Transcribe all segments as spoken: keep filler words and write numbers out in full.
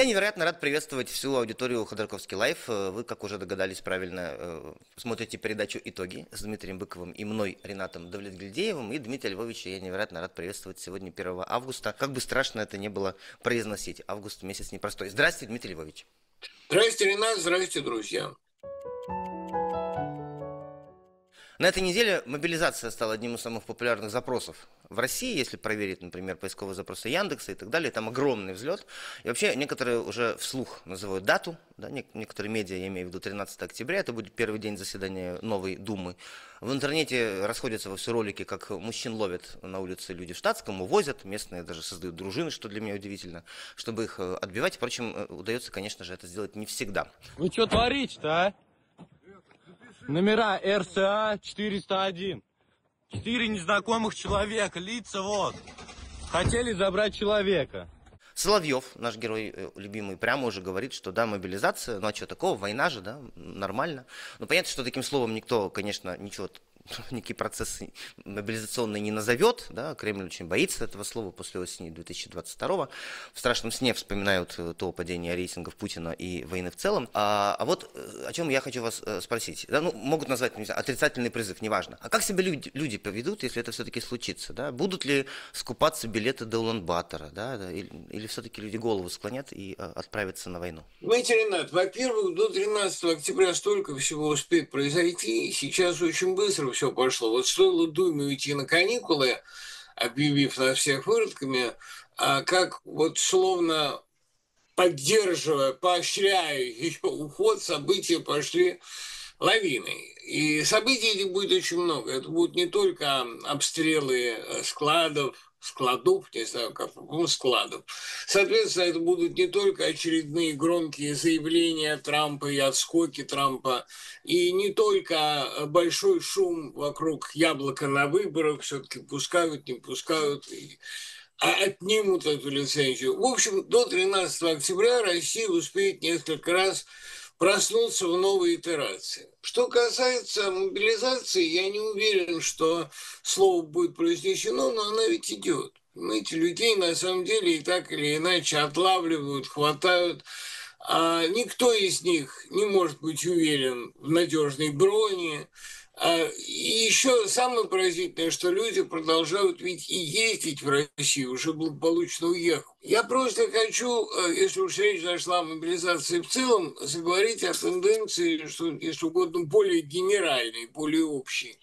Я невероятно рад приветствовать всю аудиторию Ходорковский Лайф. Вы, как уже догадались правильно, смотрите передачу «Итоги» с Дмитрием Быковым и мной, Ринатом Давлетгильдеевым. И Дмитрия Львовича я невероятно рад приветствовать сегодня, первого августа. Как бы страшно это не было произносить. Август месяц непростой. Здравствуйте, Дмитрий Львович. Здрасте, Ренат, здрасте, друзья. На этой неделе мобилизация стала одним из самых популярных запросов в России, если проверить, например, поисковые запросы Яндекса и так далее, там огромный взлет. И вообще некоторые уже вслух называют дату, да, некоторые медиа, я имею в виду тринадцатое октября, это будет первый день заседания новой Думы. В интернете расходятся во все ролики, как мужчин ловят на улице люди в штатском, увозят, местные даже создают дружины, что для меня удивительно, чтобы их отбивать. Впрочем, удается, конечно же, это сделать не всегда. Вы что творите-то, а? Номера эр эс а четыреста один. Четыре незнакомых человека, лица вот. Хотели забрать человека. Соловьев, наш герой любимый, прямо уже говорит, что да, мобилизация, ну а что такого, война же, да, нормально. Но понятно, что таким словом никто, конечно, ничего, никакие процессы мобилизационные не назовет, да, Кремль очень боится этого слова после осени две тысячи двадцать второго. В страшном сне вспоминают то падение рейтингов Путина и войны в целом. А, а вот о чем я хочу вас спросить. Да, ну, могут назвать, не знаю, отрицательный призыв, неважно. А как себя люди, люди поведут, если это все-таки случится? Да? Будут ли скупаться билеты до Улан-Батора? Да, да, или, или все-таки люди голову склонят и а, отправятся на войну? Знаете, Ренат, во-первых, до тринадцатого октября столько всего успеет произойти. Сейчас очень быстро все пошло. Вот стоило Думе уйти на каникулы, объявив нас всех выродками, а как вот словно поддерживая, поощряя ее уход, события пошли лавиной. И событий этих будет очень много. Это будут не только обстрелы складов, складов, не знаю, как, ну, складов. Соответственно, это будут не только очередные громкие заявления Трампа и отскоки Трампа, и не только большой шум вокруг яблока на выборах, все-таки пускают, не пускают, и а отнимут эту лицензию. В общем, до тринадцатого октября Россия успеет несколько раз проснуться в новой итерации. Что касается мобилизации, я не уверен, что слово будет произнесено, но она ведь идет. Понимаете, людей на самом деле и так или иначе отлавливают, хватают. А никто из них не может быть уверен в надежной броне. И еще самое поразительное, что люди продолжают ведь и ездить в Россию, уже благополучно уехав. Я просто хочу, если уж речь зашла о мобилизации в целом, заговорить о тенденции, что, если угодно, более генеральной, более общей.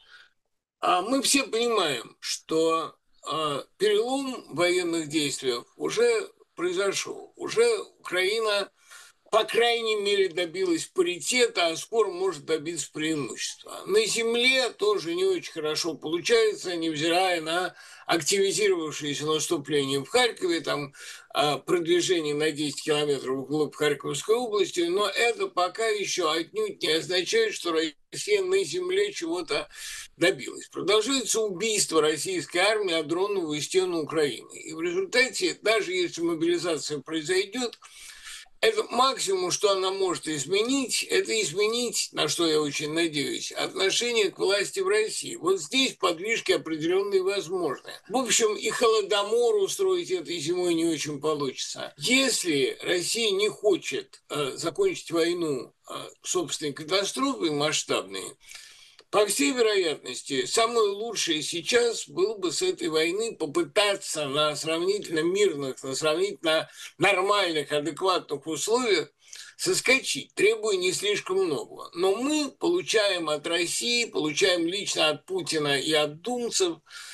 А мы все понимаем, что перелом в военных действиях уже произошел. Уже Украина, по крайней мере, добилась паритета, а скоро может добиться преимущества. На земле тоже не очень хорошо получается, невзирая на активизировавшееся наступление в Харькове, там продвижение на десять километров вглубь Харьковской области, но это пока еще отнюдь не означает, что Россия на земле чего-то добилась. Продолжается убийство российской армии о дроновую стену Украины. И в результате, даже если мобилизация произойдет, это максимум, что она может изменить, это изменить, на что я очень надеюсь, отношение к власти в России. Вот здесь подвижки определенные возможны. В общем, и Холодомор устроить этой зимой не очень получится. Если Россия не хочет э, закончить войну э, собственной катастрофой масштабной, по всей вероятности, самое лучшее сейчас было бы с этой войны попытаться на сравнительно мирных, на сравнительно нормальных, адекватных условиях соскочить, требуя не слишком многого. Но мы получаем от России, получаем лично от Путина и от думцев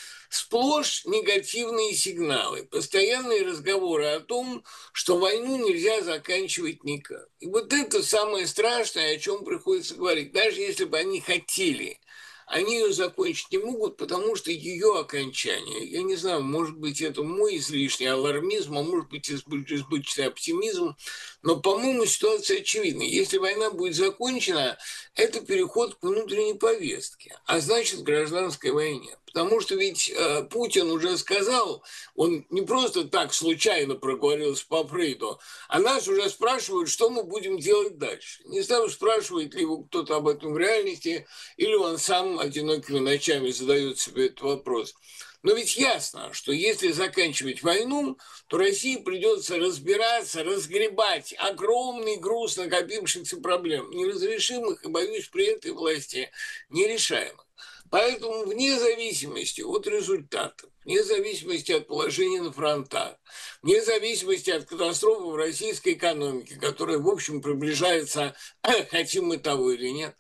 сплошь негативные сигналы, постоянные разговоры о том, что войну нельзя заканчивать никак. И вот это самое страшное, о чем приходится говорить. Даже если бы они хотели, они ее закончить не могут, потому что ее окончание, я не знаю, может быть, это мой излишний алармизм, а может быть, избыточный оптимизм, но, по-моему, ситуация очевидна. Если война будет закончена, это переход к внутренней повестке, а значит, к гражданской войне. Потому что ведь э, Путин уже сказал, он не просто так случайно проговорился по Фрейду, а нас уже спрашивают, что мы будем делать дальше. Не знаю, спрашивает ли его кто-то об этом в реальности, или он сам одинокими ночами задает себе этот вопрос. Но ведь ясно, что если заканчивать войну, то России придется разбираться, разгребать огромный груз накопившихся проблем, неразрешимых и, боюсь, при этой власти нерешаемых. Поэтому вне зависимости от результатов, вне зависимости от положения на фронтах, вне зависимости от катастрофы в российской экономике, которая, в общем, приближается, хотим мы того или нет,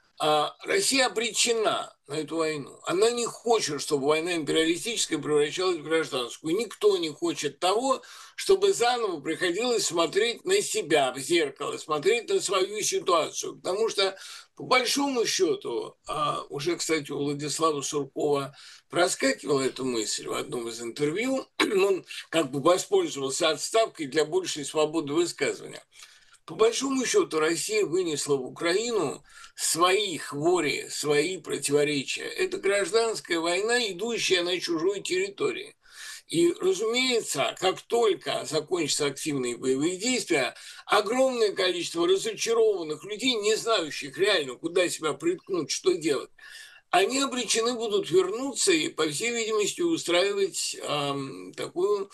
Россия обречена на эту войну. Она не хочет, чтобы война империалистическая превращалась в гражданскую. Никто не хочет того, чтобы заново приходилось смотреть на себя в зеркало, смотреть на свою ситуацию. Потому что, по большому счету, уже, кстати, у Владислава Суркова проскакивала эта мысль в одном из интервью, он как бы воспользовался отставкой для большей свободы высказывания. По большому счету, Россия вынесла в Украину свои хвори, свои противоречия. Это гражданская война, идущая на чужой территории. И, разумеется, как только закончатся активные боевые действия, огромное количество разочарованных людей, не знающих реально, куда себя приткнуть, что делать, они обречены будут вернуться и, по всей видимости, устраивать эм, такую...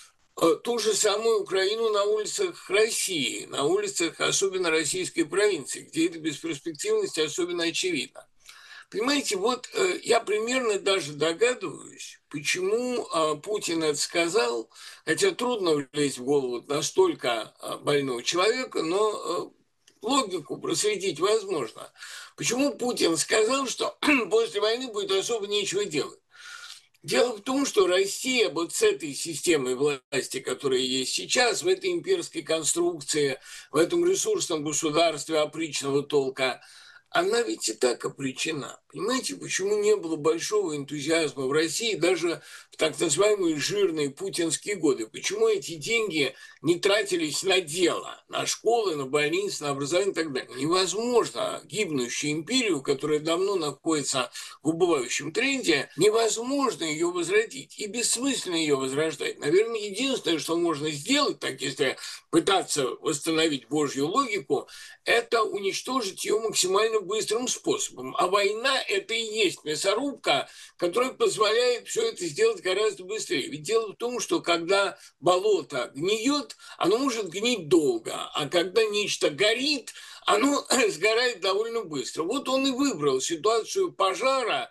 ту же самую Украину на улицах России, на улицах особенно российской провинции, где эта бесперспективность особенно очевидна. Понимаете, вот э, я примерно даже догадываюсь, почему э, Путин это сказал, хотя трудно влезть в голову настолько э, больного человека, но э, логику проследить возможно. Почему Путин сказал, что после войны будет особо нечего делать? Дело в том, что Россия вот с этой системой власти, которая есть сейчас, в этой имперской конструкции, в этом ресурсном государстве опричного толка, она ведь и так обречена. Понимаете, почему не было большого энтузиазма в России даже в так называемые жирные путинские годы? Почему эти деньги не тратились на дело, на школы, на больницы, на образование и так далее? Невозможно гибнущую империю, которая давно находится в убывающем тренде, невозможно ее возродить и бессмысленно ее возрождать. Наверное, единственное, что можно сделать, так если пытаться восстановить Божью логику, это уничтожить ее максимально быстрым способом. А война – это и есть мясорубка, которая позволяет все это сделать гораздо быстрее. Ведь дело в том, что когда болото гниет, оно может гнить долго, а когда нечто горит, оно сгорает довольно быстро. Вот он и выбрал ситуацию пожара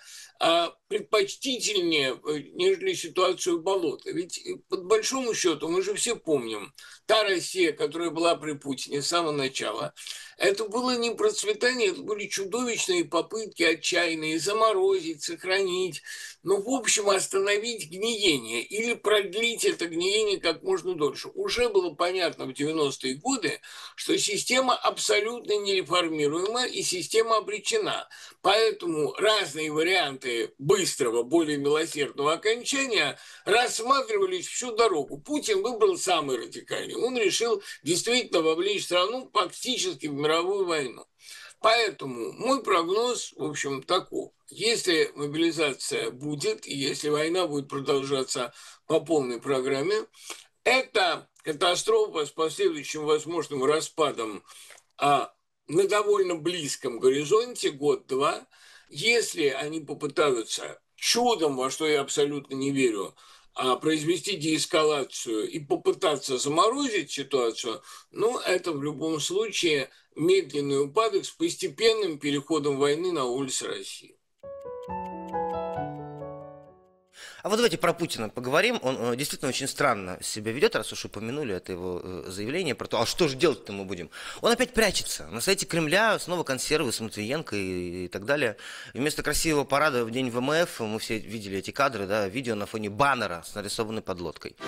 предпочтительнее, нежели ситуацию болота. Ведь, по большому счету, мы же все помним, та Россия, которая была при Путине с самого начала, это было не процветание, это были чудовищные попытки отчаянные заморозить, сохранить, но, в общем, остановить гниение или продлить это гниение как можно дольше. Уже было понятно в девяностые годы, что система абсолютно нереформируема и система обречена. Поэтому разные варианты быстрого, более милосердного окончания рассматривались всю дорогу. Путин выбрал самый радикальный. Он решил действительно вовлечь страну фактически в мировую войну. Поэтому мой прогноз, в общем, таков. Если мобилизация будет, и если война будет продолжаться по полной программе, это катастрофа с последующим возможным распадом а, на довольно близком горизонте, год-два. Если они попытаются чудом, во что я абсолютно не верю, произвести деэскалацию и попытаться заморозить ситуацию, ну, это в любом случае медленный упадок с постепенным переходом войны на улицы России. А вот давайте про Путина поговорим. Он действительно очень странно себя ведет, раз уж упомянули это его заявление про то, а что же делать-то мы будем? Он опять прячется. На сайте Кремля снова консервы с Матвиенко и, и так далее. И вместо красивого парада в день ВМФ, мы все видели эти кадры, да, видео на фоне баннера с нарисованной подлодкой.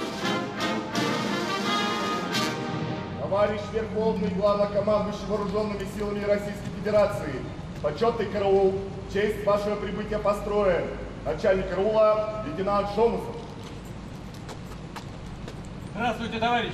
Товарищ Верховный Главнокомандующий Вооруженными силами Российской Федерации, почетный караул, в честь вашего прибытия построен. Начальник караула, лейтенант Шомусов. Здравствуйте, товарищи!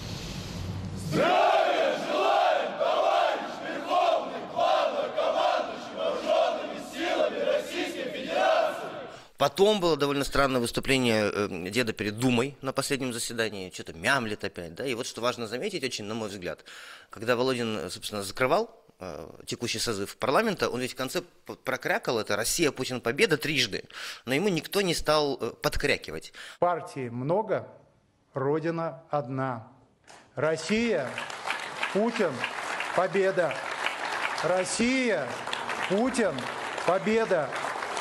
Здравия желаем, товарищ Верховный Главнокомандующий Вооруженными силами Российской Федерации! Потом было довольно странное выступление э, деда перед Думой на последнем заседании. Что-то мямлит опять, да? И вот что важно заметить очень, на мой взгляд, когда Володин, собственно, закрывал э, текущий созыв парламента, он ведь в конце прокрякал это «Россия, Путин, победа» трижды, но ему никто не стал э, подкрякивать. Партий много, Родина одна. Россия, Путин, победа. Россия, Путин, победа.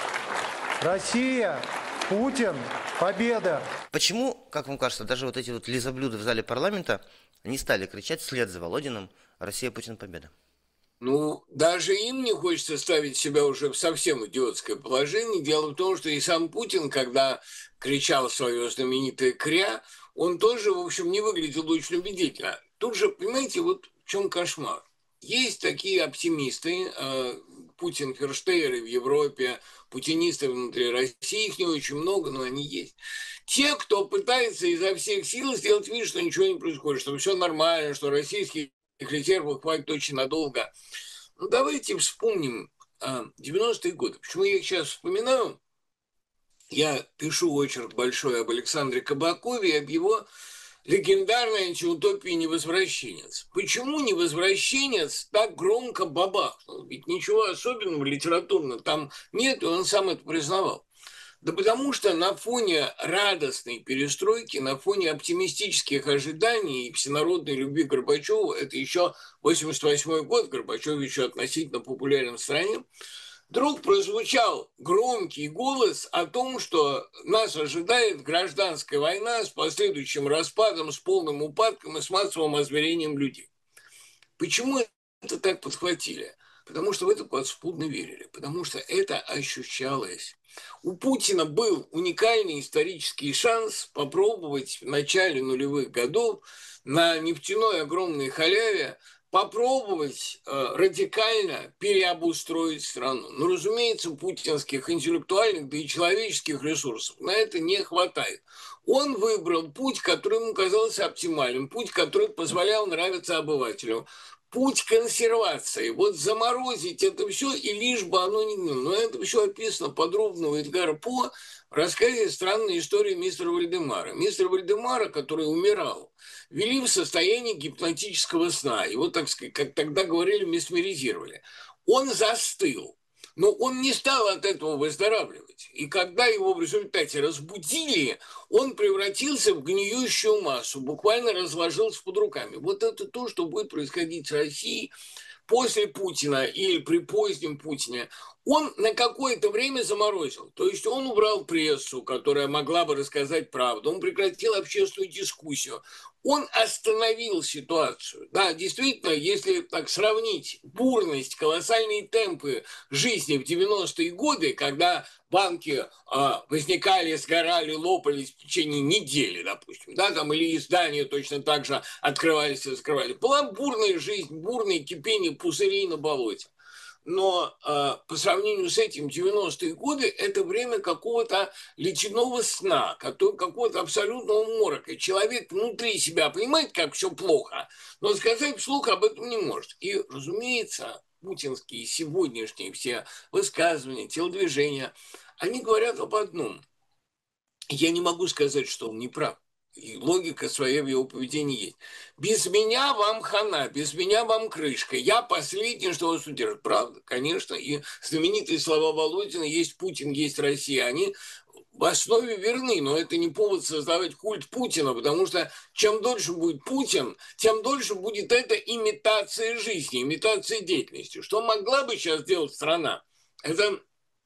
Россия, Путин, победа. Почему, как вам кажется, даже вот эти вот лизоблюды в зале парламента не стали кричать вслед за Володиным «Россия, Путин, победа»? Ну, даже им не хочется ставить себя уже в совсем идиотское положение. Дело в том, что и сам Путин, когда кричал свое знаменитое «кря», он тоже, в общем, не выглядел очень убедительно. Тут же, понимаете, вот в чем кошмар. Есть такие оптимисты, Путин, Ферштейеры в Европе, путинисты внутри России, их не очень много, но они есть. Те, кто пытается изо всех сил сделать вид, что ничего не происходит, что все нормально, что российских резервов хватит очень надолго. Ну, давайте вспомним девяностые годы. Почему я их сейчас вспоминаю? Я пишу очерк большой об Александре Кабакове и об его легендарной антиутопии «Невозвращенец». Почему «Невозвращенец» так громко бабахнул? Ведь ничего особенного литературно там нет, и он сам это признавал. Да потому что на фоне радостной перестройки, на фоне оптимистических ожиданий и всенародной любви к Горбачеву, это еще восемьдесят восьмой год, Горбачев еще относительно популярен в стране, вдруг прозвучал громкий голос о том, что нас ожидает гражданская война с последующим распадом, с полным упадком и с массовым озверением людей. Почему это так подхватили? Потому что в это подспудно верили, потому что это ощущалось. У Путина был уникальный исторический шанс попробовать в начале нулевых годов на нефтяной огромной халяве попробовать э, радикально переобустроить страну. Но, разумеется, путинских интеллектуальных, да и человеческих ресурсов на это не хватает. Он выбрал путь, который ему казался оптимальным, путь, который позволял нравиться обывателю. Путь консервации. Вот заморозить это все, и лишь бы оно не... Но это все описано подробно у Эдгара По в рассказе «Странная история мистера Вальдемара». Мистер Вальдемара, который умирал, вели в состоянии гипнотического сна. Его, так сказать, как тогда говорили, месмеризировали. Он застыл. Но он не стал от этого выздоравливать. И когда его в результате разбудили, он превратился в гниющую массу, буквально разложился под руками. Вот это то, что будет происходить с Россией после Путина или при позднем Путине. Он на какое-то время заморозил. То есть он убрал прессу, которая могла бы рассказать правду. Он прекратил общественную дискуссию. Он остановил ситуацию. Да, действительно, если так сравнить бурность, колоссальные темпы жизни в девяностые годы, когда банки а, возникали, сгорали, лопались в течение недели, допустим, да, там, или издания точно так же открывались и закрывались. Была бурная жизнь, бурное кипение пузырей на болоте. Но э, по сравнению с этим девяностые годы это время какого-то ледяного сна, какого-то абсолютного морока. Человек внутри себя понимает, как все плохо, но сказать вслух об этом не может. И, разумеется, путинские сегодняшние все высказывания, телодвижения, они говорят об одном. Я не могу сказать, что он не прав. И логика своя в его поведении есть. Без меня вам хана, без меня вам крышка. Я последний, что вас удержит. Правда, конечно. И знаменитые слова Володина «Есть Путин, есть Россия». Они в основе верны, но это не повод создавать культ Путина, потому что чем дольше будет Путин, тем дольше будет эта имитация жизни, имитация деятельности. Что могла бы сейчас делать страна? Это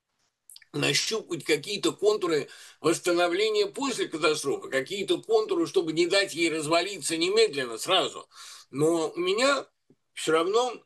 нащупать какие-то контуры восстановления после катастрофы, какие-то контуры, чтобы не дать ей развалиться немедленно, сразу. Но у меня все равно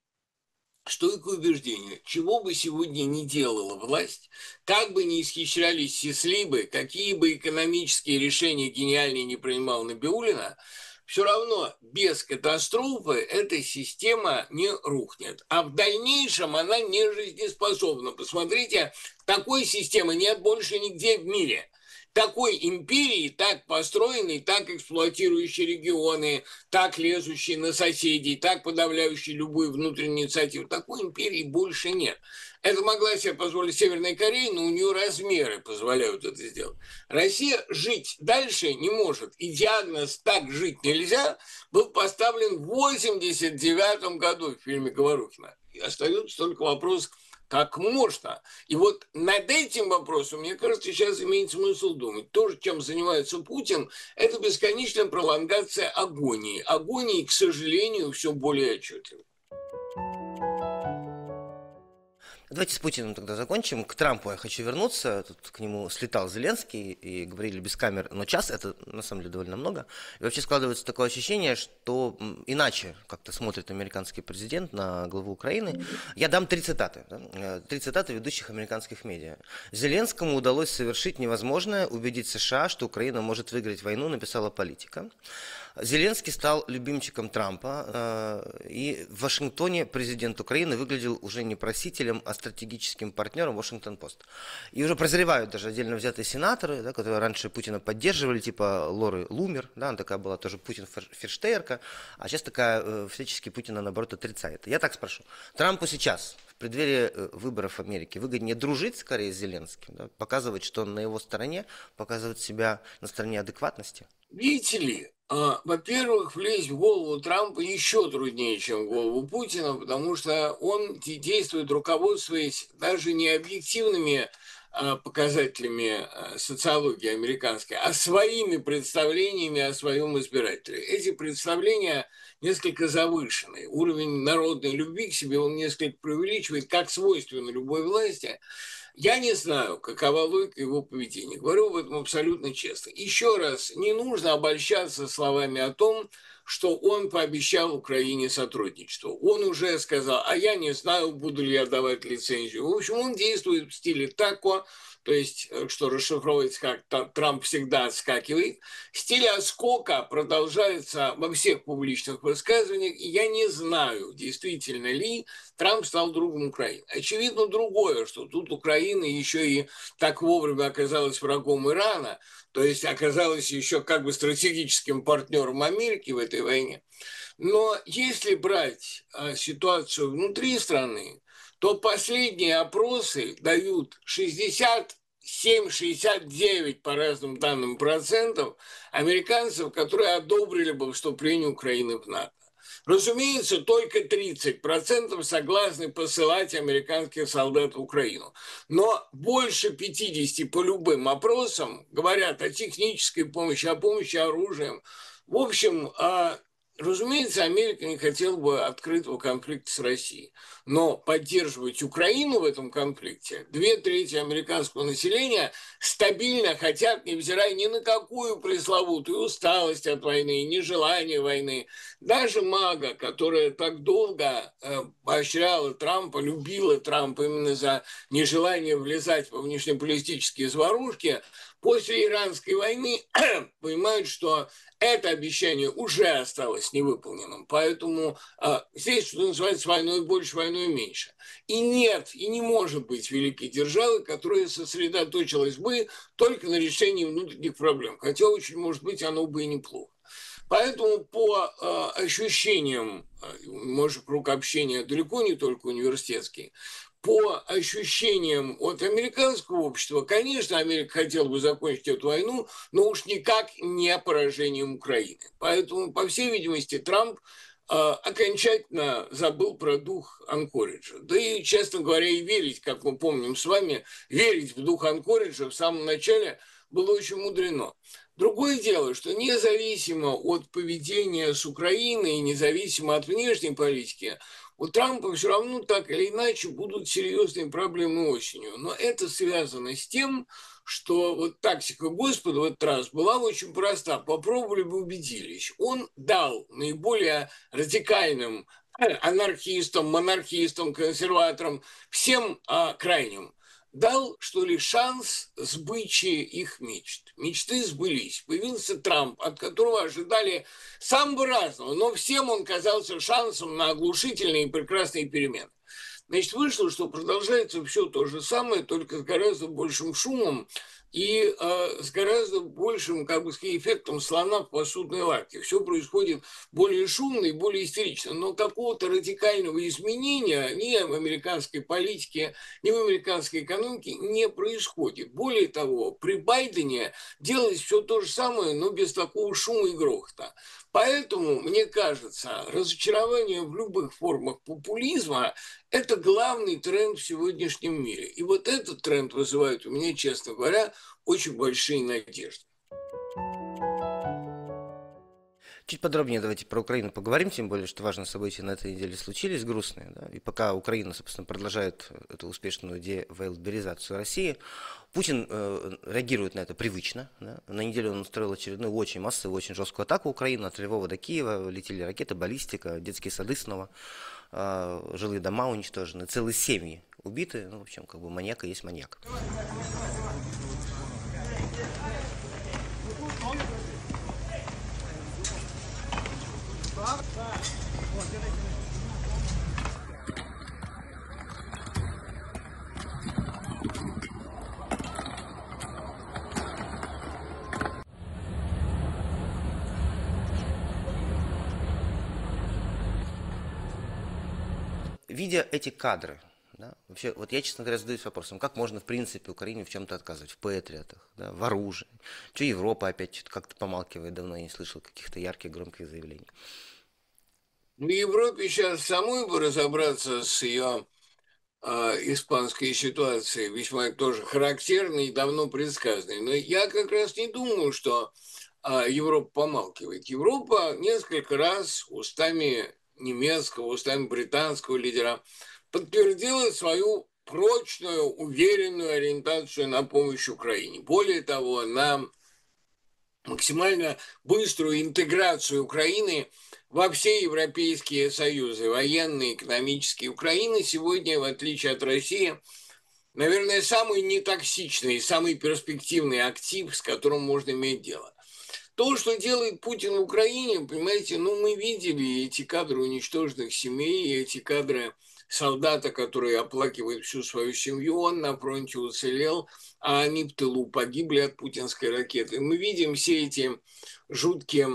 стойкое убеждение, чего бы сегодня ни делала власть, как бы ни исхищрялись сислибы, какие бы экономические решения гениальные не принимал Набиуллина, все равно без катастрофы эта система не рухнет. А в дальнейшем она не жизнеспособна. Посмотрите, такой системы нет больше нигде в мире. Такой империи, так построенной, так эксплуатирующей регионы, так лезущей на соседей, так подавляющей любую внутреннюю инициативу. Такой империи больше нет. Это могла себе позволить Северная Корея, но у нее размеры позволяют это сделать. Россия жить дальше не может. И диагноз «так жить нельзя» был поставлен в восемьдесят девятом году в фильме Говорухина. И остается только вопрос, как можно. И вот над этим вопросом, мне кажется, сейчас имеет смысл думать. То, чем занимается Путин, это бесконечная пролонгация агонии. Агонии, к сожалению, все более отчетливо. Давайте с Путиным тогда закончим. К Трампу я хочу вернуться. Тут к нему слетал Зеленский и говорили без камер, но час это на самом деле довольно много. И вообще складывается такое ощущение, что иначе как-то смотрит американский президент на главу Украины. Я дам три цитаты. Да? Три цитаты ведущих американских медиа. Зеленскому удалось совершить невозможное, убедить США, что Украина может выиграть войну, написала Политика. Зеленский стал любимчиком Трампа, и в Вашингтоне президент Украины выглядел уже не просителем, а стратегическим партнером Вашингтон-Пост. И уже прозревают даже отдельно взятые сенаторы, да, которые раньше Путина поддерживали, типа Лоры Лумер, да, она такая была тоже Путин-ферштейерка, а сейчас такая всячески Путина, наоборот, отрицает. Я так спрошу, Трампу сейчас, в преддверии выборов в Америке, выгоднее дружить скорее с Зеленским, да, показывать, что он на его стороне, показывать себя на стороне адекватности? Видите ли, во-первых, влезть в голову Трампа еще труднее, чем в голову Путина, потому что он действует, руководствуясь даже не объективными показателями социологии американской, а своими представлениями о своем избирателе. Эти представления несколько завышены. Уровень народной любви к себе он несколько преувеличивает, как свойственно любой власти. Я не знаю, какова логика его поведения. Говорю об этом абсолютно честно. Еще раз, не нужно обольщаться словами о том, что он пообещал Украине сотрудничество. Он уже сказал, а я не знаю, буду ли я давать лицензию. В общем, он действует в стиле тако, то есть, что расшифровывается как Трамп всегда отскакивает. Стиль отскока продолжается во всех публичных высказываниях, и я не знаю, действительно ли Трамп стал другом Украины. Очевидно другое, что тут Украина еще и так вовремя оказалась врагом Ирана, то есть оказалась еще как бы стратегическим партнером Америки в этой войне. Но если брать ситуацию внутри страны, то последние опросы дают шестьдесят семь - шестьдесят девять по разным данным процентов американцев, которые одобрили бы вступление Украины в НАТО. Разумеется, только тридцать процентов согласны посылать американских солдат в Украину. Но больше пятидесяти по любым опросам говорят о технической помощи, о помощи оружием. В общем, разумеется, Америка не хотела бы открытого конфликта с Россией. Но поддерживать Украину в этом конфликте две трети американского населения стабильно хотят, невзирая ни на какую пресловутую усталость от войны, нежелание войны. Даже МАГА, которая так долго э, поощряла Трампа, любила Трампа именно за нежелание влезать во внешнеполитические заварушки, после иранской войны понимают, что это обещание уже осталось невыполненным. Поэтому а, здесь, что называется, войной больше, войной меньше. И нет, и не может быть великой державы, которая сосредоточилась бы только на решении внутренних проблем. Хотя очень, может быть, оно бы и неплохо. Поэтому по э, ощущениям, мой круг общения далеко не только университетский, по ощущениям от американского общества, конечно, Америка хотела бы закончить эту войну, но уж никак не поражением Украины. Поэтому, по всей видимости, Трамп э, окончательно забыл про дух Анкориджа. Да и, честно говоря, и верить, как мы помним с вами, верить в дух Анкориджа в самом начале было очень мудрено. Другое дело, что независимо от поведения с Украиной, независимо от внешней политики, у Трампа все равно так или иначе будут серьезные проблемы осенью. Но это связано с тем, что вот тактика Господа в этот раз была очень проста. Попробовали бы убедились. Он дал наиболее радикальным анархистам, монархистам, консерваторам, всем а, крайним, дал, что ли, шанс сбычи их мечт. Мечты сбылись. Появился Трамп, от которого ожидали самого разного, но всем он казался шансом на оглушительные и прекрасные перемены. Значит, вышло, что продолжается все то же самое, только с гораздо большим шумом. и э, с гораздо большим, как бы сказать, эффектом слона в посудной лавке. Все происходит более шумно и более истерично, но какого-то радикального изменения ни в американской политике, ни в американской экономике не происходит. Более того, при Байдене делалось все то же самое, но без такого шума и грохота. Поэтому, мне кажется, разочарование в любых формах популизма – это главный тренд в сегодняшнем мире. И вот этот тренд вызывает у меня, честно говоря, очень большие надежды. Чуть подробнее давайте про Украину поговорим, тем более, что важные события на этой неделе случились, грустные. Да? И пока Украина, собственно, продолжает эту успешную девелберизацию России, Путин э, реагирует на это привычно. Да? На неделю он устроил очередную очень массовую, очень жесткую атаку Украины. От Львова до Киева летели ракеты, баллистика, детские сады снова, э, жилые дома уничтожены, целые семьи убиты. Ну, в общем, как бы маньяка есть маньяк. Видя эти кадры, да, вообще, вот я, честно говоря, задаюсь вопросом, как можно, в принципе, Украине в чем-то отказывать, в патриотах, да, в оружии. Что Европа опять что-то как-то помалкивает, давно я не слышал каких-то ярких, громких заявлений. В Европе сейчас самой бы разобраться с ее э, испанской ситуацией, весьма тоже характерной и давно предсказанной. Но я как раз не думаю, что э, Европа помалкивает. Европа несколько раз устами немецкого, устами британского лидера подтвердила свою прочную, уверенную ориентацию на помощь Украине. Более того, на максимально быструю интеграцию Украины во все европейские союзы, военные, экономические. Украина сегодня, в отличие от России, наверное, самый нетоксичный, самый перспективный актив, с которым можно иметь дело. То, что делает Путин в Украине, понимаете, ну, мы видели эти кадры уничтоженных семей, эти кадры солдата, который оплакивает всю свою семью, он на фронте уцелел, а они в тылу погибли от путинской ракеты. Мы видим все эти жуткие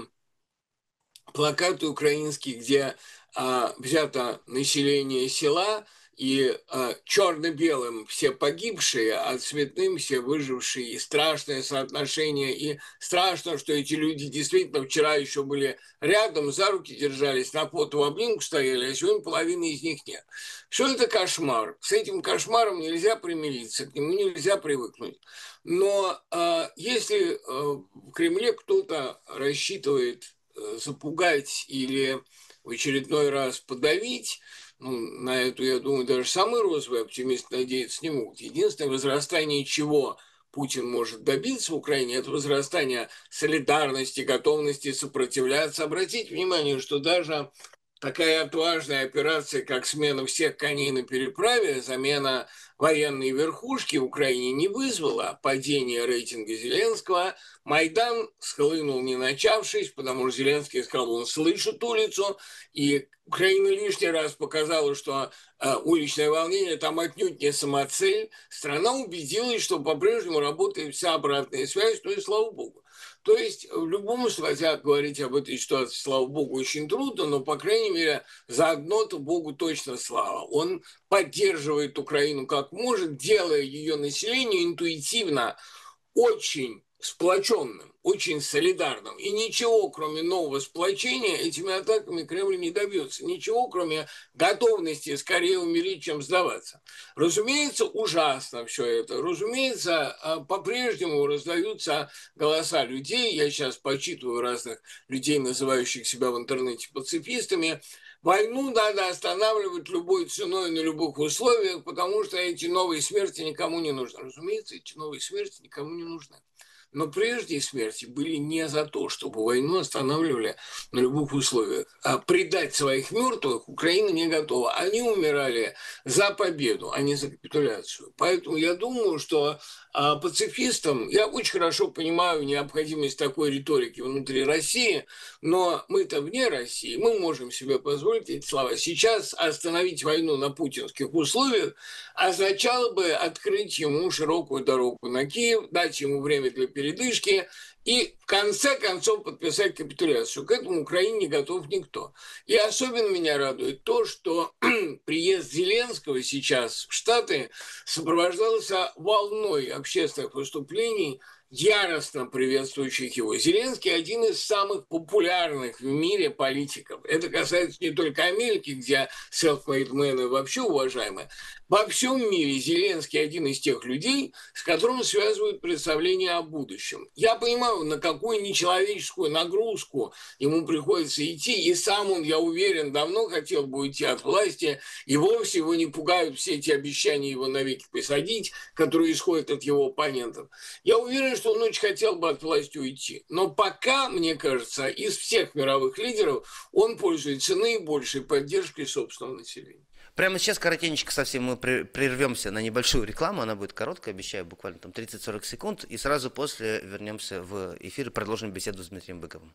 плакаты украинские, где а, взято население села, и а, черно-белым все погибшие, а цветным все выжившие. И страшное соотношение, и страшно, что эти люди действительно вчера еще были рядом, за руки держались, на фото в обнимку стояли, а сегодня половины из них нет. Все это кошмар. С этим кошмаром нельзя примириться, к нему нельзя привыкнуть. Но а, если а, в Кремле кто-то рассчитывает а, запугать или в очередной раз подавить, ну, на эту, я думаю, даже самый розовый оптимист надеяться не могут. Единственное возрастание чего Путин может добиться в Украине, это возрастание солидарности, готовности сопротивляться. Обратите внимание, что даже такая отважная операция, как смена всех коней на переправе, замена военной верхушки в Украине не вызвала падения рейтинга Зеленского. Майдан схлынул не начавшись, потому что Зеленский сказал, он слышит улицу, и Украина лишний раз показала, что э, уличное волнение там отнюдь не самоцель. Страна убедилась, что по-прежнему работает вся обратная связь, ну и слава богу. То есть в любом случае говорить об этой ситуации, слава богу, очень трудно, но, по крайней мере, заодно-то Богу точно слава. Он поддерживает Украину как может, делая ее население интуитивно очень сплоченным, очень солидарным. И ничего, кроме нового сплочения, этими атаками Кремль не добьется. Ничего, кроме готовности скорее умереть, чем сдаваться. Разумеется, ужасно все это. Разумеется, по-прежнему раздаются голоса людей. Я сейчас почитываю разных людей, называющих себя в интернете пацифистами. Войну надо останавливать любой ценой на любых условиях, потому что эти новые смерти никому не нужны. Разумеется, эти новые смерти никому не нужны. Но прежде смерти были не за то, чтобы войну останавливали на любых условиях. А предать своих мертвых Украина не готова. Они умирали за победу, а не за капитуляцию. Поэтому я думаю, что а, пацифистам, я очень хорошо понимаю необходимость такой риторики внутри России, но мы-то вне России, мы можем себе позволить эти слова. Сейчас остановить войну на путинских условиях означало бы открыть ему широкую дорогу на Киев, дать ему время для передышки и в конце концов подписать капитуляцию. К этому Украине не готов никто. И особенно меня радует то, что приезд Зеленского сейчас в Штаты сопровождался волной общественных выступлений, яростно приветствующих его. Зеленский один из самых популярных в мире политиков. Это касается не только Америки, где self-made men вообще уважаемы. Во всем мире Зеленский один из тех людей, с которым связывают представление о будущем. Я понимаю, на какую нечеловеческую нагрузку ему приходится идти, и сам он, я уверен, давно хотел бы уйти от власти, и вовсе его не пугают все эти обещания его навеки посадить, которые исходят от его оппонентов. Я уверен, что он очень хотел бы от власти уйти. Но пока, мне кажется, из всех мировых лидеров он пользуется наибольшей поддержкой собственного населения. Прямо сейчас коротенько совсем мы прервемся на небольшую рекламу, она будет короткая, обещаю, буквально там тридцать-сорок секунд, и сразу после вернемся в эфир и продолжим беседу с Дмитрием Быковым.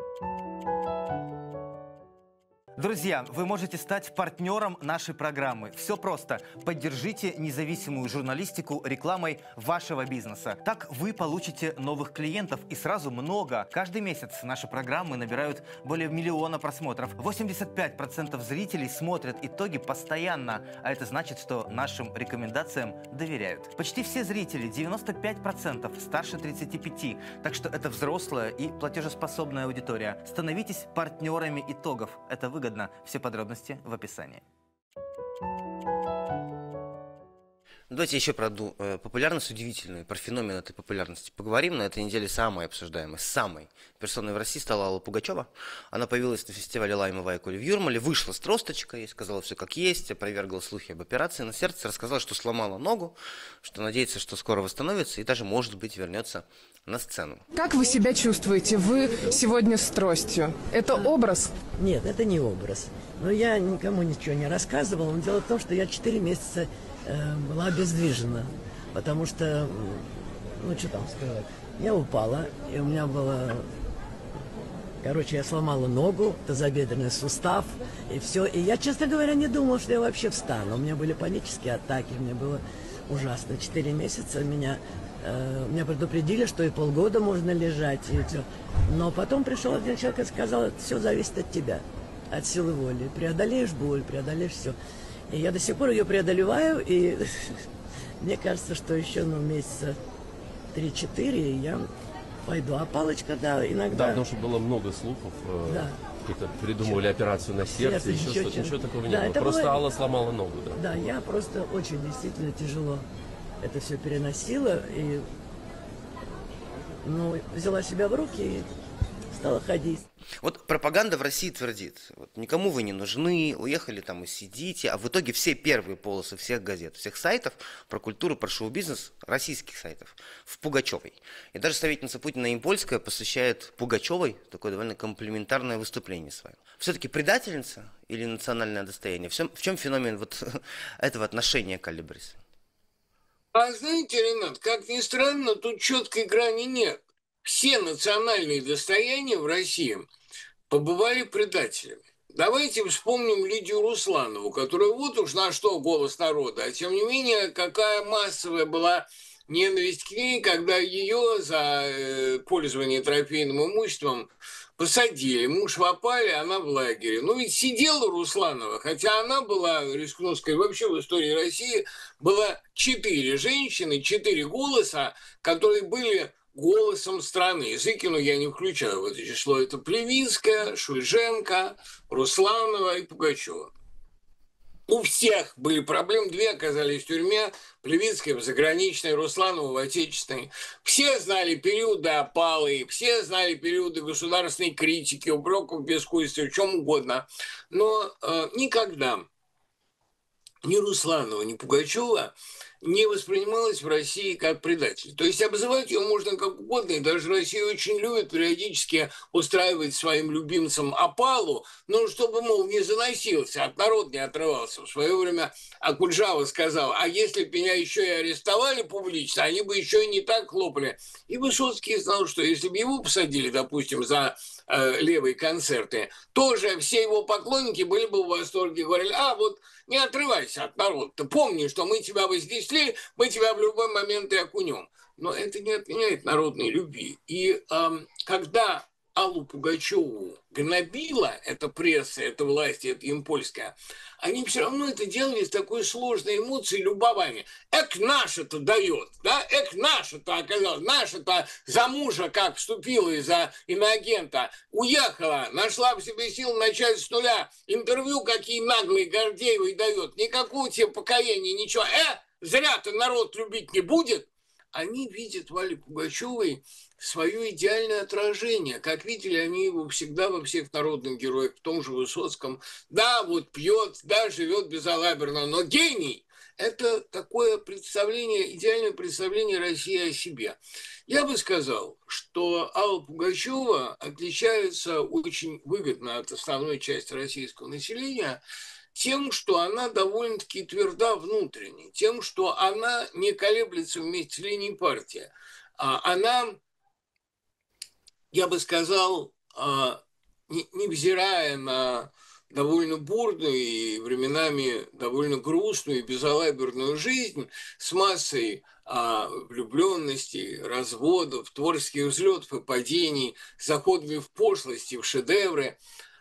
Друзья, вы можете стать партнером нашей программы. Все просто. Поддержите независимую журналистику рекламой вашего бизнеса. Так вы получите новых клиентов и сразу много. Каждый месяц наши программы набирают более миллиона просмотров. восемьдесят пять процентов зрителей смотрят итоги постоянно, а это значит, что нашим рекомендациям доверяют. Почти все зрители, девяносто пять процентов, старше тридцати пяти. Так что это взрослая и платежеспособная аудитория. Становитесь партнерами итогов. Это выгодно. Все подробности в описании. Давайте еще про одну э, популярность удивительную, про феномен этой популярности поговорим. На этой неделе самая обсуждаемая, самой персоной в России стала Алла Пугачева. Она появилась на фестивале «Лаймовая Коля» в Юрмале, вышла с тросточкой, сказала все как есть, опровергла слухи об операции на сердце, рассказала, что сломала ногу, что надеется, что скоро восстановится и даже, может быть, вернется на сцену. Как вы себя чувствуете? Вы сегодня с тростью. Это образ? Нет, это не образ. Но я никому ничего не рассказывала. Но дело в том, что я четыре месяца э, была обездвижена. Потому что, ну что там сказать, я упала, и у меня было... Короче, я сломала ногу, тазобедренный сустав, и все. И я, честно говоря, не думала, что я вообще встану. У меня были панические атаки, мне было ужасно. Четыре месяца меня... Меня предупредили, что и полгода можно лежать, и все. Но потом пришел один человек и сказал, это все зависит от тебя, от силы воли. Преодолеешь боль, преодолеешь все. И я до сих пор ее преодолеваю, и мне кажется, что еще ну, месяца три-четыре я пойду. А палочка, да, иногда... Да, потому что было много слухов. Да. Какие-то придумывали операцию на сердце, Сердце, еще что-то. Ничего такого не да, было. Просто было... Алла сломала ногу, да. Да, я просто очень действительно тяжело это все переносила и ну, взяла себя в руки и стала ходить. Вот пропаганда в России твердит, вот, никому вы не нужны, уехали там и сидите, а в итоге все первые полосы всех газет, всех сайтов про культуру, про шоу-бизнес, российских сайтов, в Пугачевой. И даже советница Путина Импольская посвящает Пугачевой такое довольно комплиментарное выступление свое. Все-таки предательница или национальное достояние? В чем, в чем феномен вот этого отношения к Алле Борисовне? А знаете, Ренат, как ни странно, тут четкой грани нет. Все национальные достояния в России побывали предателями. Давайте вспомним Лидию Русланову, которая вот уж на что голос народа, а тем не менее, какая массовая была ненависть к ней, когда ее за пользование трофейным имуществом посадили. Муж в опале, она в лагере. Ну ведь сидела Русланова, хотя она была, рискну сказать, вообще в истории России было четыре женщины, четыре голоса, которые были голосом страны. Зыкину я не включаю в это число. Это Плевицкая, Шульженко, Русланова и Пугачева. У всех были проблемы, две оказались в тюрьме, Плевицкая в заграничной, Русланова в отечественной. Все знали периоды опалы, все знали периоды государственной критики, упреков в бескусстве, в чем угодно. Но э, никогда ни Русланова, ни Пугачева не воспринималась в России как предатель. То есть обзывать ее можно как угодно, и даже Россия очень любит периодически устраивать своим любимцам опалу, но чтобы, мол, не заносился, от народа не отрывался. В свое время Акуджава сказал, а если бы меня еще и арестовали публично, они бы еще и не так хлопали. И Высоцкий знал, что если бы его посадили, допустим, за э, левые концерты, тоже все его поклонники были бы в восторге, говорили, а вот не отрывайся от народа, помни, что мы тебя вознесли, мы тебя в любой момент и окунем. Но это не отменяет народной любви. И э, когда Аллу Пугачеву гнобила эта пресса, эта власть, эта импольская, они все равно это делали с такой сложной эмоцией любования. Эк, наша-то дает, да, эк, наша-то оказалось, наша-то за мужа как вступила из-за иноагента, уехала, нашла в себе сил начать с нуля, интервью какие наглые Гордеевой дает, никакого тебе покаяния, ничего, э, зря-то народ любить не будет. Они видят в Алле Пугачевой свое идеальное отражение, как видели они его всегда во всех народных героях, в том же Высоцком. Да, вот пьет, да, живет безалаберно, но гений – это такое представление, идеальное представление России о себе. Я бы сказал, что Алла Пугачева отличается очень выгодно от основной части российского населения тем, что она довольно-таки тверда внутренне, тем, что она не колеблется вместе с линией партии. Она, я бы сказал, невзирая на довольно бурную и временами довольно грустную и безалаберную жизнь с массой влюбленностей, разводов, творческих взлетов и падений, заходами в пошлости, в шедевры,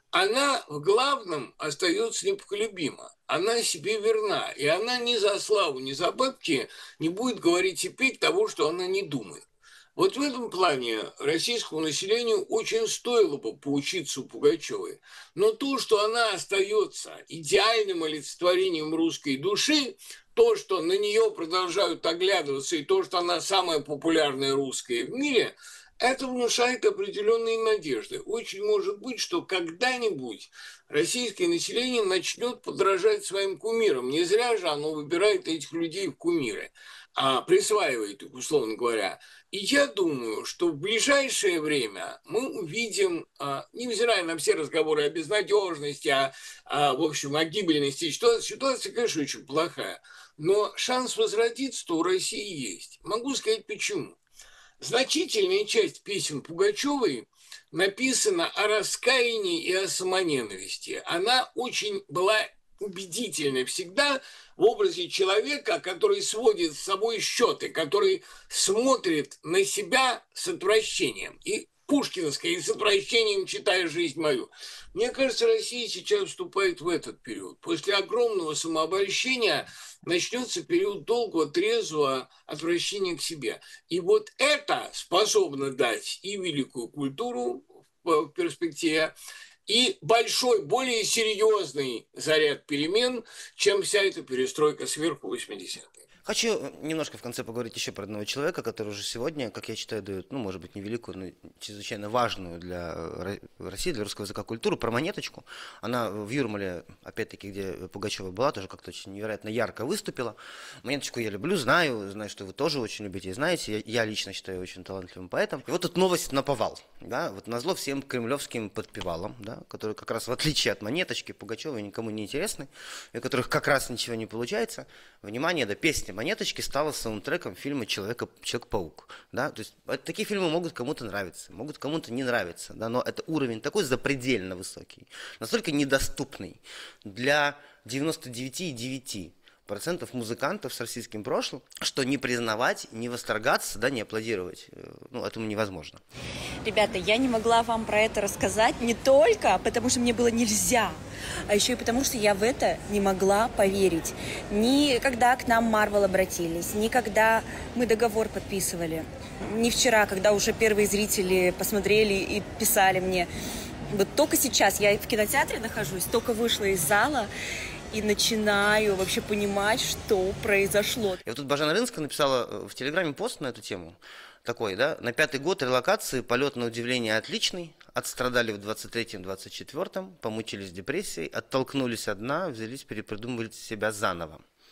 она в главном остается непоколебима. Она себе верна, и она ни за славу, ни за бабки не будет говорить и петь того, что она не думает. Вот в этом плане российскому населению очень стоило бы поучиться у Пугачевой. Но то, что она остается идеальным олицетворением русской души, то, что на нее продолжают оглядываться, и то, что она самая популярная русская в мире – это внушает определенные надежды. Очень может быть, что когда-нибудь российское население начнет подражать своим кумирам. Не зря же оно выбирает этих людей в кумиры, а присваивает их, условно говоря. И я думаю, что в ближайшее время мы увидим, невзирая на все разговоры о безнадежности, о, о, в общем, о гибельности, ситуация, ситуация, конечно, очень плохая, но шанс возродиться-то у России есть. Могу сказать почему. Значительная часть песен Пугачевой написана о раскаянии и о самоненависти. Она очень была убедительной всегда в образе человека, который сводит с собой счеты, который смотрит на себя с отвращением. И пушкинское, и с отвращением читая «Жизнь мою». Мне кажется, Россия сейчас вступает в этот период. После огромного самообольщения начнется период долгого, трезвого отвращения к себе. И вот это способно дать и великую культуру в перспективе, и большой, более серьезный заряд перемен, чем вся эта перестройка сверху восьмидесятых. Хочу немножко в конце поговорить еще про одного человека, который уже сегодня, как я считаю, дает, ну, может быть, не великую, но чрезвычайно важную для России, для русского языка культуру, про Монеточку. Она в Юрмале, опять-таки, где Пугачева была, тоже как-то очень невероятно ярко выступила. Монеточку я люблю, знаю, знаю, что вы тоже очень любите и знаете. Я, я лично считаю ее очень талантливым поэтом. И вот тут новость наповал, да, вот назло всем кремлевским подпевалам, да, которые как раз в отличие от Монеточки, Пугачевой никому не интересны, и у которых как раз ничего не получается. Внимание, да, песня Монеточки стала саундтреком фильма «Человек, Человек-паук». Да? То есть такие фильмы могут кому-то нравиться, могут кому-то не нравиться, да? Но это уровень такой запредельно высокий, настолько недоступный для девяноста девяти целых девяти десятых процентов музыкантов с российским прошлым, что не признавать, не восторгаться, да, не аплодировать, ну, этому невозможно. Ребята, я не могла вам про это рассказать не только потому, что мне было нельзя, а еще и потому, что я в это не могла поверить. Ни когда к нам Марвел обратились, ни когда мы договор подписывали, ни вчера, когда уже первые зрители посмотрели и писали мне. Вот только сейчас я в кинотеатре нахожусь, только вышла из зала, и начинаю вообще понимать, что произошло. И вот тут Бажена Рынская написала в Телеграме пост на эту тему. Такой, да, на пятый год релокации, полет на удивление отличный, отстрадали в двадцать третьем — двадцать четвёртом, помучились депрессией, оттолкнулись от дна, взялись перепридумывать себя заново.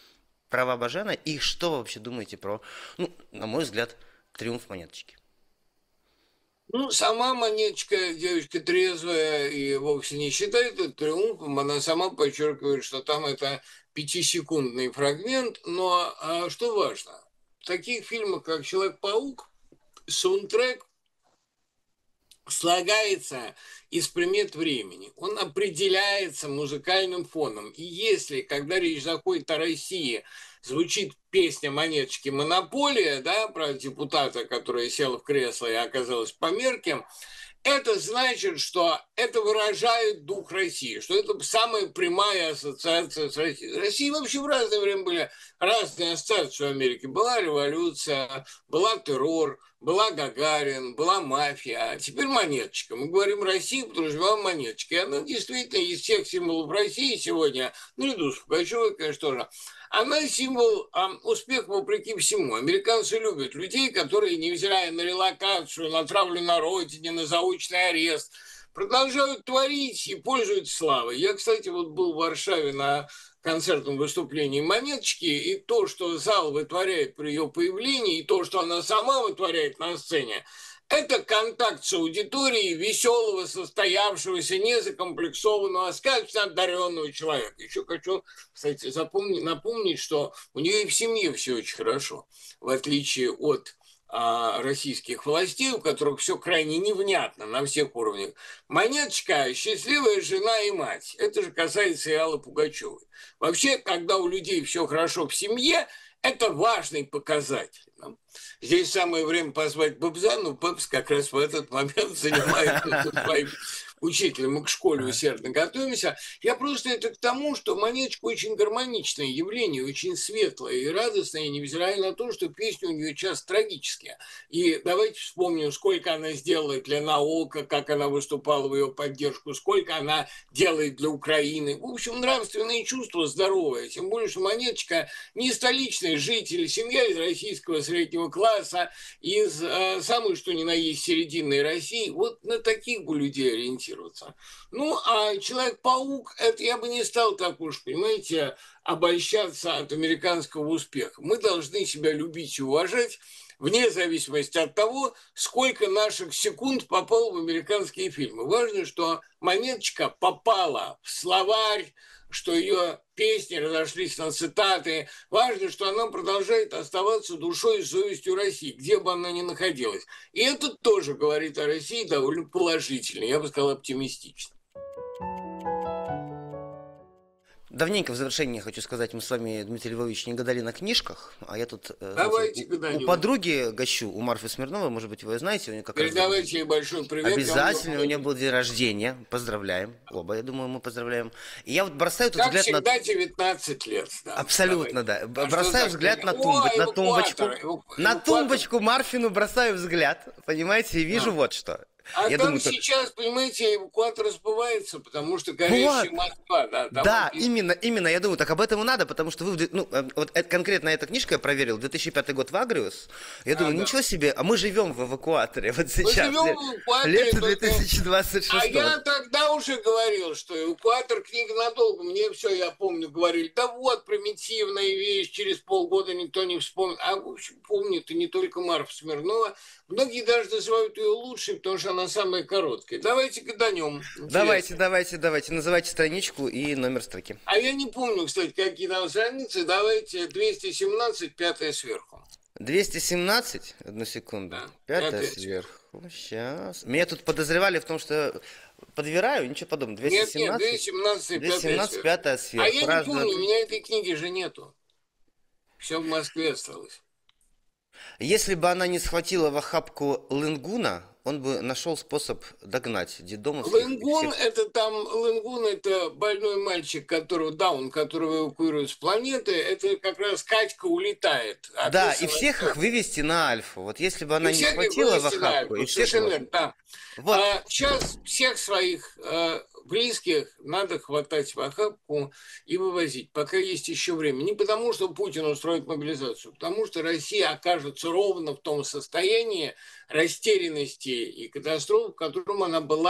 права Бажена, и что вы вообще думаете про, ну, на мой взгляд, триумф Монеточки? Ну, сама Монеточка девочка трезвая и вовсе не считает это триумфом. Она сама подчеркивает, что там это пятисекундный фрагмент. Но а что важно? В таких фильмах, как «Человек-паук», саундтрек слагается из примет времени. Он определяется музыкальным фоном. И если, когда речь заходит о России, звучит песня Монеточки «Монополия», да, про депутата, которая села в кресло и оказалась по меркам, это значит, что это выражает дух России, что это самая прямая ассоциация с Россией. В России вообще в разное время были разные ассоциации в Америке. Была революция, была террор, была Гагарин, была мафия, а теперь Монеточка. Мы говорим Россия, потому что была Монеточка. И она действительно из всех символов России сегодня, наряду с Пугачевой, конечно, тоже, она символ а, успеха вопреки всему. Американцы любят людей, которые, невзирая на релокацию, на травлю на родине, на заочный арест, продолжают творить и пользуются славой. Я, кстати, вот был в Варшаве на концертном выступлении Монеточки, и то, что зал вытворяет при ее появлении, и то, что она сама вытворяет на сцене, это контакт с аудиторией веселого, состоявшегося, незакомплексованного, сказочно одаренного человека. Еще хочу, кстати, запомнить, напомнить, что у нее и в семье все очень хорошо, в отличие от а, российских властей, у которых все крайне невнятно на всех уровнях. Монеточка – счастливая жена и мать. Это же касается и Аллы Пугачевой. Вообще, когда у людей все хорошо в семье, это важный показатель. Здесь самое время позвать Бабзану. Бабс как раз в этот момент занимается своим учителем. Мы к школе усердно готовимся. Я просто это к тому, что Монеточка очень гармоничное явление, очень светлое и радостное, невзирая на то, что песни у нее часто трагические. И давайте вспомним, сколько она сделала для науки, как она выступала в ее поддержку, сколько она делает для Украины. В общем, нравственные чувства здоровые. Тем более, что Монеточка не столичный житель, семья из российского среднего класса, из э, самой что ни на есть серединной России. Вот на таких бы людей ориентироваться. Ну, а Человек-паук, это я бы не стал так уж, понимаете, обольщаться от американского успеха. Мы должны себя любить и уважать, вне зависимости от того, сколько наших секунд попало в американские фильмы. Важно, что Монеточка попала в словарь, что ее песни разошлись на цитаты. Важно, что она продолжает оставаться душой и совестью России, где бы она ни находилась. И это тоже говорит о России довольно положительно, я бы сказал, оптимистично. Давненько в завершение хочу сказать, мы с вами, Дмитрий Львович, не гадали на книжках, а я тут Давайте, знаете, у, у подруги гощу, у Марфы Смирновой, может быть, вы ее знаете. У нее как Передавайте ей большой привет. Обязательно, у нее был день рождения, поздравляем, оба, я думаю, мы поздравляем. И я вот бросаю тут как взгляд всегда, на... девятнадцать лет. Да, абсолютно, давай. да. А бросаю взгляд на, тумб... О, на тумбочку, эвакуатор. на тумбочку Марфину бросаю взгляд, понимаете, и вижу а. вот что. А я там думаю, сейчас, так... понимаете, эвакуатор сбывается, потому что горящая вот. Москва. Да, да именно, именно, я думаю, так об этом и надо, потому что вы, ну, вот это, конкретно эта книжка я проверил, две тысячи пятый год в Агриус, я а, думаю, да. ничего себе, а мы живем в эвакуаторе вот сейчас. Мы живем в эвакуаторе. Лето две тысячи двадцать шестого. А я тогда уже говорил, что эвакуатор книга надолго, мне все, я помню, говорили, да вот, примитивная вещь, через полгода никто не вспомнит. А, в общем, помнит и не только Марфа Смирнова, многие даже называют ее лучшей, потому что она самая короткая. Давайте гаданем. Давайте, давайте, давайте. Называйте страничку и номер строки. А я не помню, кстати, какие там страницы. Давайте двести семнадцать, пятая сверху. двести семнадцать? Одну секунду. Да, пятая, пятая сверху. Сейчас. Меня тут подозревали в том, что подбираю, ничего подобного. двести семнадцать, нет, нет, двести семнадцать, двести семнадцать, пятая сверху. А я не помню, у меня этой книги же нету. Все в Москве осталось. Если бы она не схватила в охапку Лынгуна, он бы нашел способ догнать детдомовских. Лынгун, всех... это там, Лынгун, это больной мальчик, которого, Даун, которого эвакуируют с планеты, это как раз Катька улетает. Да, и всех их вывести на Альфу. Вот если бы она и не схватила в охапку. И всех их... да. Вот. А сейчас всех своих э, близких надо хватать в охапку и вывозить, пока есть еще время. Не потому, что Путин устроит мобилизацию, потому что Россия окажется ровно в том состоянии растерянности и катастрофы, в котором она была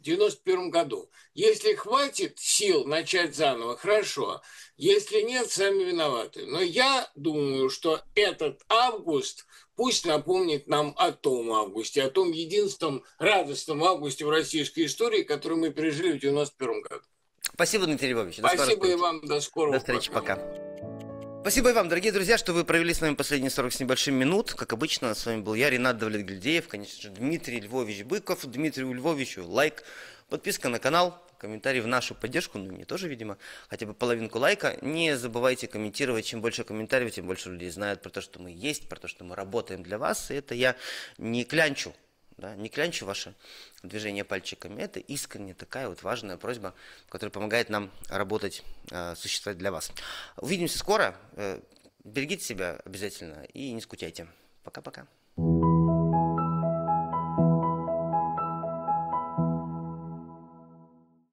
в девяносто первом году. Если хватит сил начать заново, хорошо. Если нет, сами виноваты. Но я думаю, что этот август пусть напомнит нам о том августе, о том единственном радостном августе в российской истории, который мы пережили в девяносто первом году. Спасибо, Дмитрий Львович. До Спасибо и вам. До скорого. До встречи. Пока. Спасибо и вам, дорогие друзья, что вы провели с нами последние сорок с небольшим минут. Как обычно, с вами был я, Ренат Давлетгильдеев, конечно же, Дмитрий Львович Быков. Дмитрию Львовичу лайк, подписка на канал, комментарий в нашу поддержку, ну мне тоже, видимо, хотя бы половинку лайка. Не забывайте комментировать, чем больше комментариев, тем больше людей знают про то, что мы есть, про то, что мы работаем для вас. И это я не клянчу, да, не клянчу ваше движение пальчиками. Это искренне такая вот важная просьба, которая помогает нам работать, существовать для вас. Увидимся скоро. Берегите себя обязательно и не скучайте. Пока-пока.